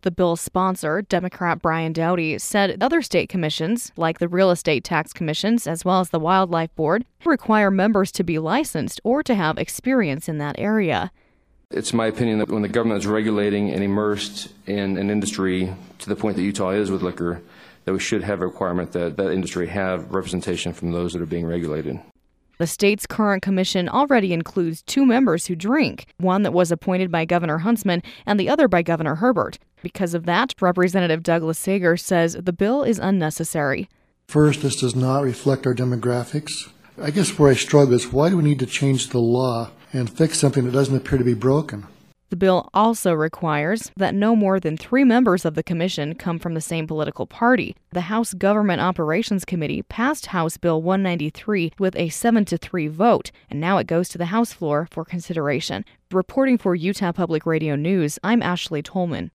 The bill's sponsor, Democrat Brian Doughty, said other state commissions, like the real estate tax commissions as well as the Wildlife Board, require members to be licensed or to have experience in that area. It's my opinion that when the government is regulating and immersed in an industry to the point that Utah is with liquor, that we should have a requirement that that industry have representation from those that are being regulated. The state's current commission already includes 2 members who drink, one that was appointed by Governor Huntsman and the other by Governor Herbert. Because of that, Representative Douglas Sager says the bill is unnecessary. First, this does not reflect our demographics. I guess where I struggle is why do we need to change the law and fix something that doesn't appear to be broken? The bill also requires that no more than 3 members of the commission come from the same political party. The House Government Operations Committee passed House Bill 193 with a 7-3 vote, and now it goes to the House floor for consideration. Reporting for Utah Public Radio News, I'm Ashley Tolman.